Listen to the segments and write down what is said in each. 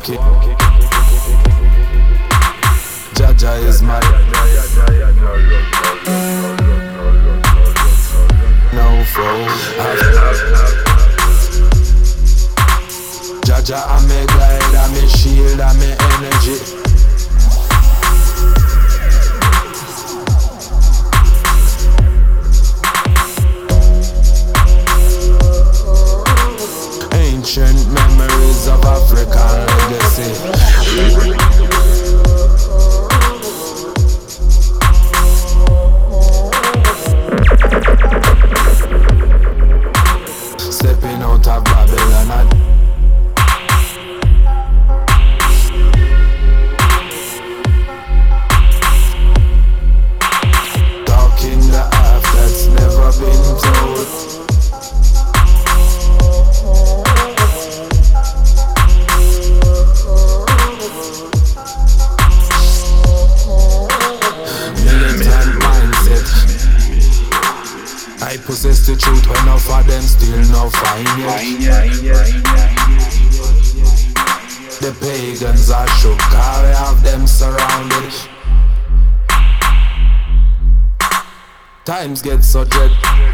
it. Jaja is my no foe. Jaja, I'm a guide, I'm a shield, I'm a energy. Ancient memories of African legacy. Stepping out of Babylon. Talking the half that's never been told. Militant mindset. I possess the truth when enough of them still no find it. The pagans are shook, I have them surrounded. Times get so dread.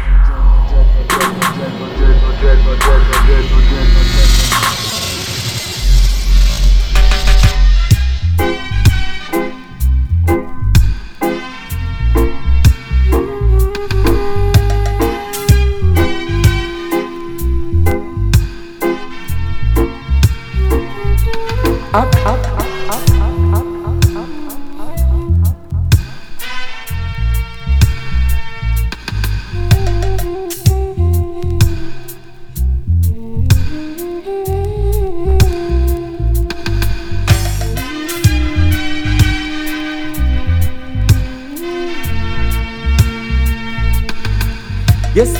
Yes.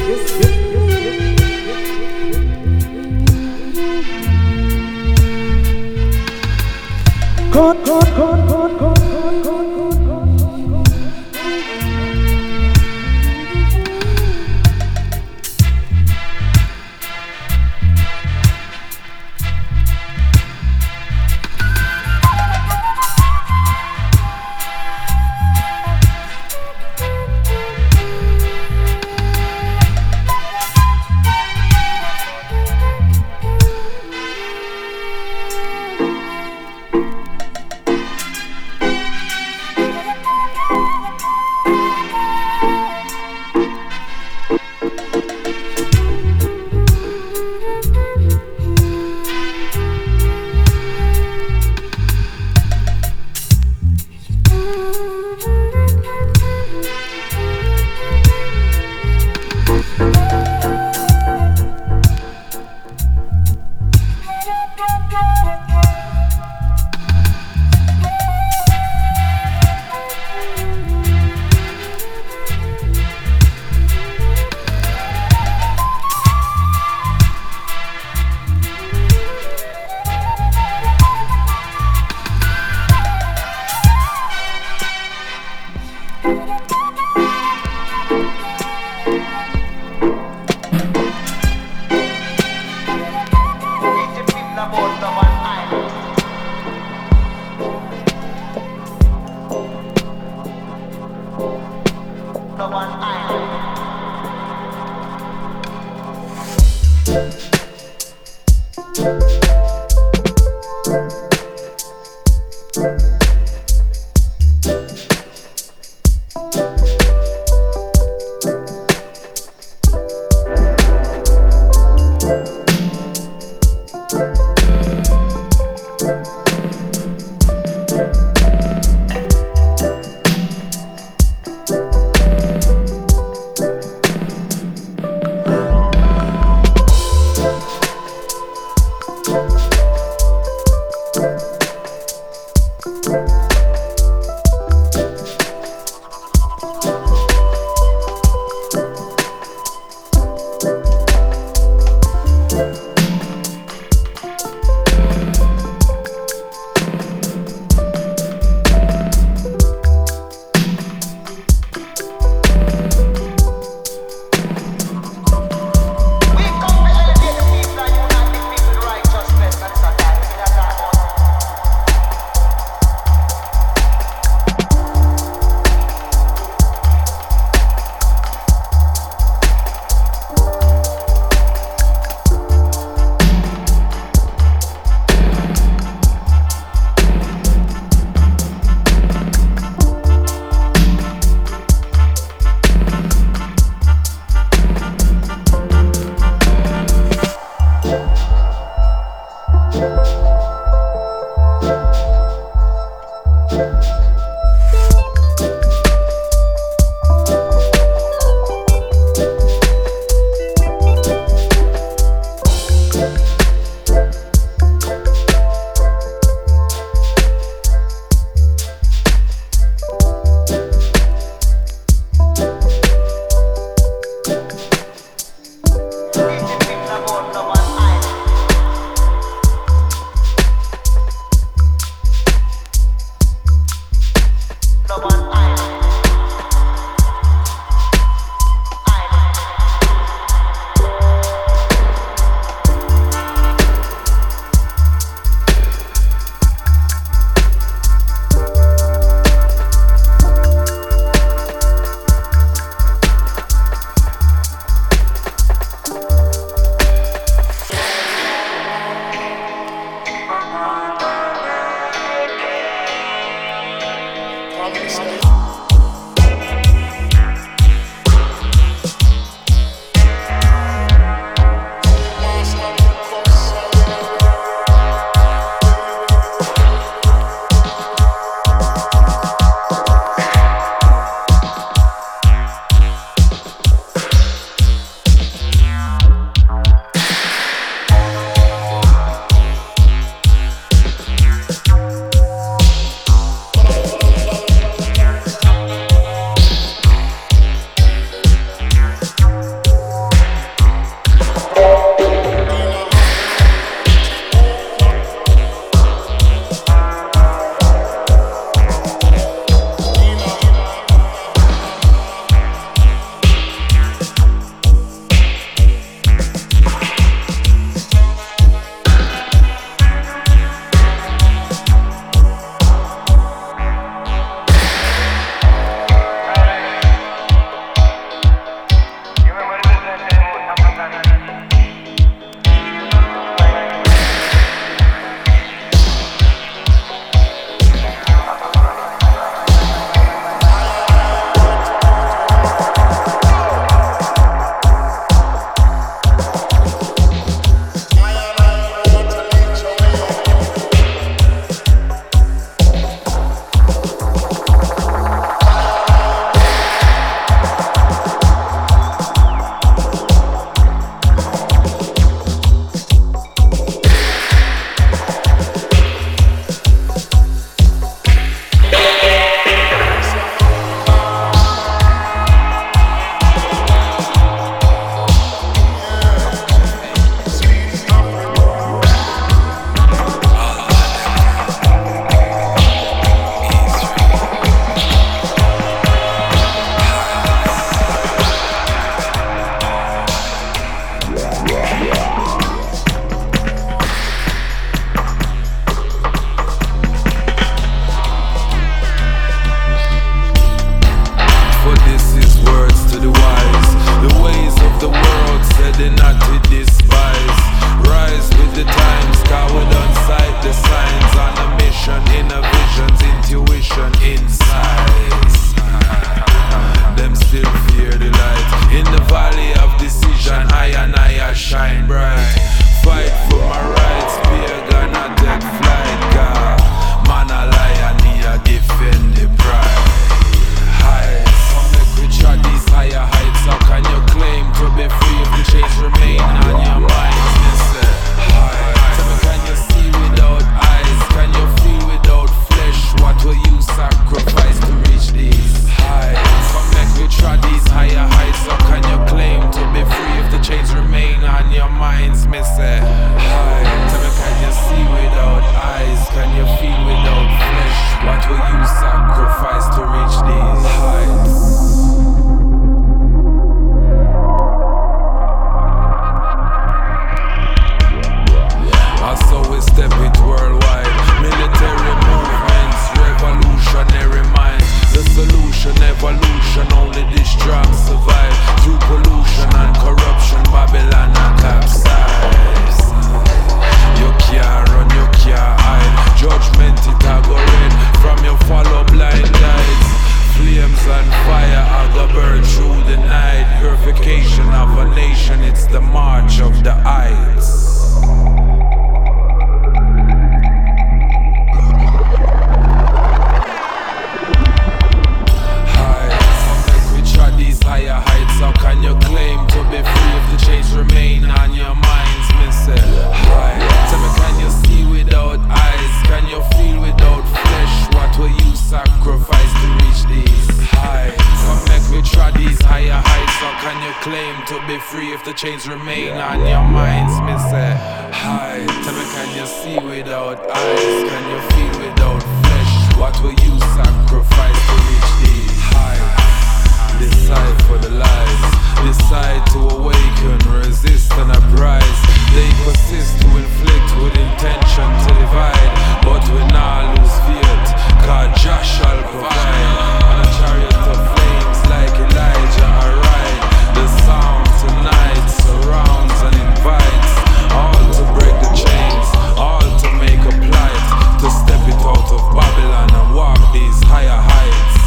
Chains remain on your minds, me say. Hi, tell me, can you see without eyes? Can you feel without flesh? What will you sacrifice to reach these heights? Decide for the lies, decide to awaken, resist and uprise. They persist to inflict with intention to divide, but we not lose faith, cause Jah shall provide. On a chariot of flames like Elijah I ride. The sound tonight surrounds and invites all to break the chains, all to make a plight, to step it out of Babylon and walk these higher heights.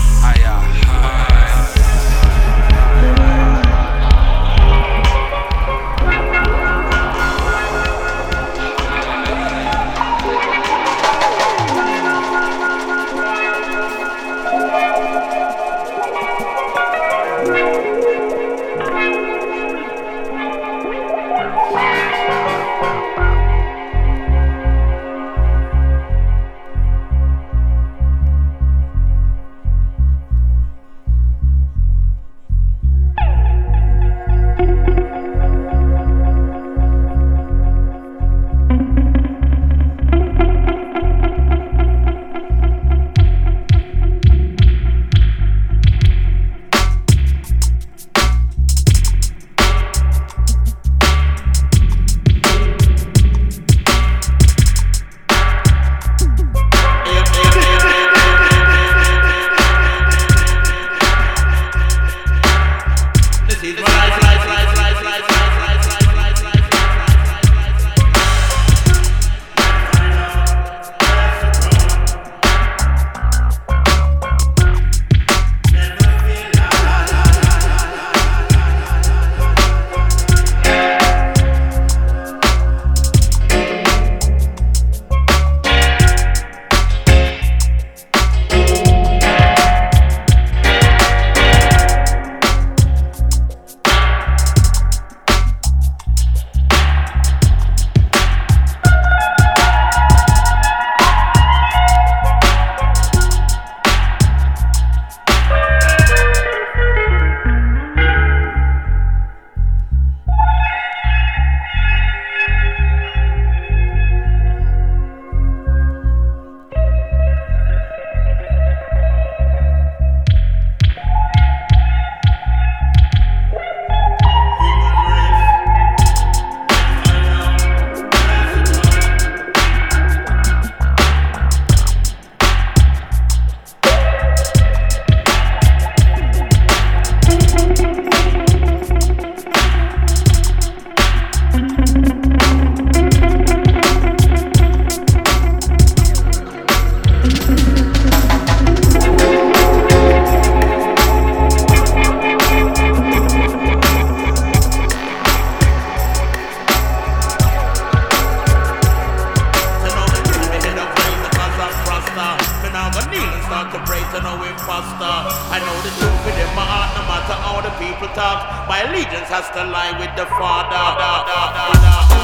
Rasta. I know the truth within my heart, no matter how the people talk. My allegiance has to lie with the Father.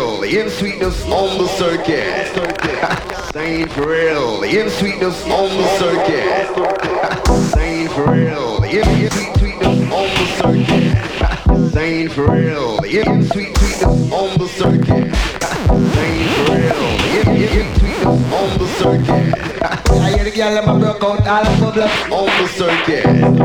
real, in sweetness on the circuit. Saying for real, in sweetness on the circuit. Saying for real, in sweetness on the circuit. Saying for real, in sweetness on the circuit. Saying for real, in sweetness on the circuit. I hear the girl in my broke out all the bubbles on the circuit.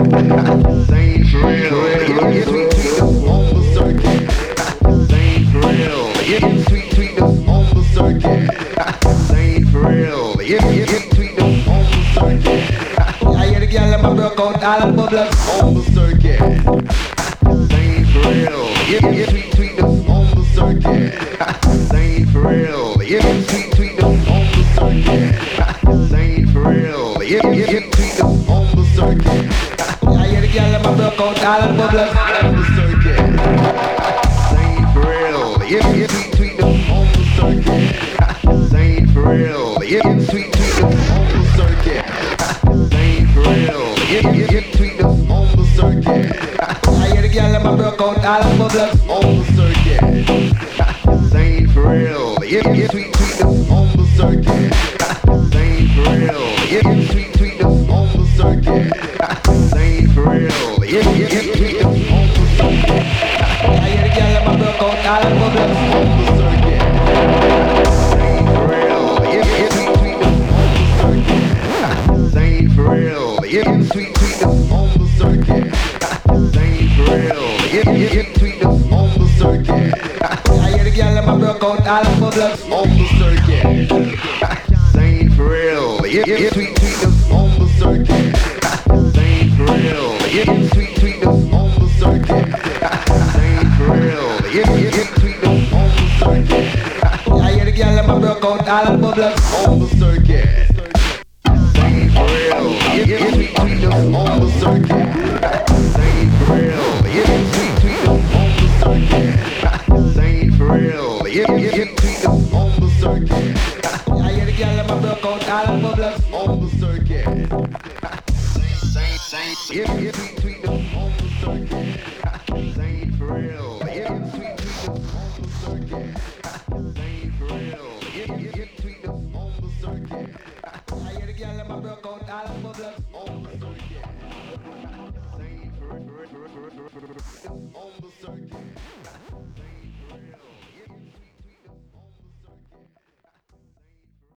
Saying for real, in sweetness on the circuit. Saying for real, in sweetness on the circuit. Saying for real, in sweetness on the circuit. I hear the girl in my broke out all the bubbles on the circuit. Saying for real, in sweetness on the circuit. Saying for real, in sweetness on the circuit. Saying for real, in sweetness on the circuit. I hear the girl in my broke out all the bubbles on the circuit. Saying for real, in sweetness on the circuit. Saying for real, in sweetness on the circuit. Saying for real, in sweetness on the circuit. I hear the girl in my broke out all the bubbles on the circuit. Saying for real, in sweetness on the circuit. Saying for real, in sweetness on the circuit. Saying for real, in sweetness on the circuit. I hear the girl in my broke out all the bubbles on the circuit. Saying for real, in sweetness on the circuit. Saying for real, in sweetness on the circuit. Saying for real, in sweetness on the circuit. I hear the girl in my broke out all the bubbles on the circuit. Saying for real, in sweetness on the circuit. Saying for real, in sweetness on the circuit. Saying for real, in sweetness on the circuit. I hear the girl in my broke out all the bubbles on the circuit. Saying for real, in sweetness on the circuit. Saying for real, in sweetness on the circuit. Saying for real, in sweetness on the circuit. I hear the girl in my broke out all the bubbles on the circuit. Saying in sweetness on the circuit. Saying for real, in sweetness on the circuit. Saying for real, in sweetness on the circuit. I hear the girl in my broke out all the bubbles on the circuit. Saying for real, on the circuit.